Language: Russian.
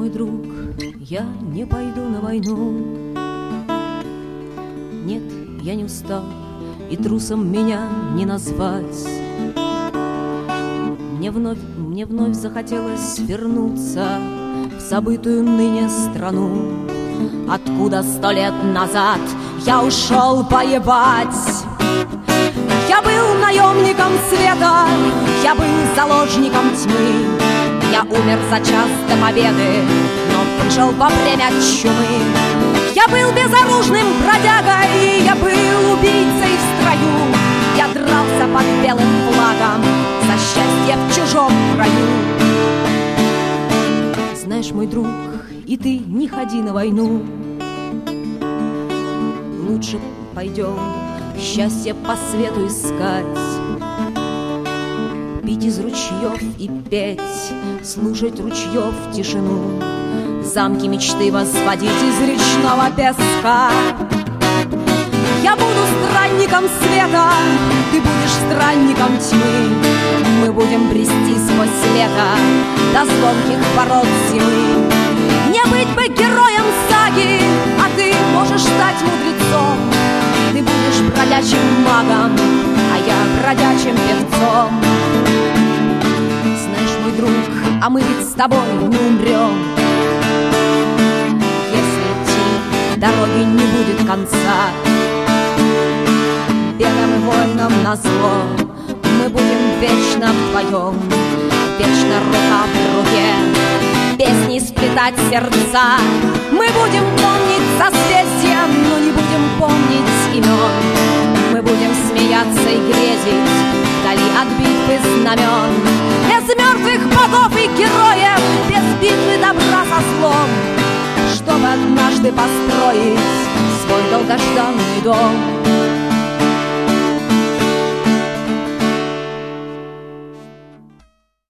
мой друг, я не пойду на войну. Нет, я не устал, и трусом меня не назвать. Мне вновь захотелось вернуться в забытую ныне страну, откуда 100 лет назад я ушел воевать. Я был наемником света, я был заложником тьмы. Я умер за час до победы, но выжил во время чумы. Я был безоружным бродягой, я был убийцей в строю. Я дрался под белым флагом за счастье в чужом краю. Знаешь, мой друг, и ты не ходи на войну. Лучше пойдем счастье по свету искать, пить из ручьев и петь, слушать ручьев тишину, замки мечты возводить из речного песка. Я буду странником света, ты будешь странником тьмы. Мы будем брести сквозь лето до звонких ворот зимы. Не быть бы героем саги, а ты можешь стать мудрецом. Ты будешь бродячим магом, а я бродячим певцом. Знаешь, мой друг, а мы ведь с тобой не умрем. Если идти дороги не будет конца, бедам и войнам назло, мы будем вечно вдвоем, вечно рука в руке, песни сплетать сердца. Мы будем помнить созвездия, но не будем помнить имен. Мы будем смеяться и грезить вдали от битвы знамен. Без мертвых богов и героев, без битвы добра со злом, чтобы однажды построить свой долгожданный дом.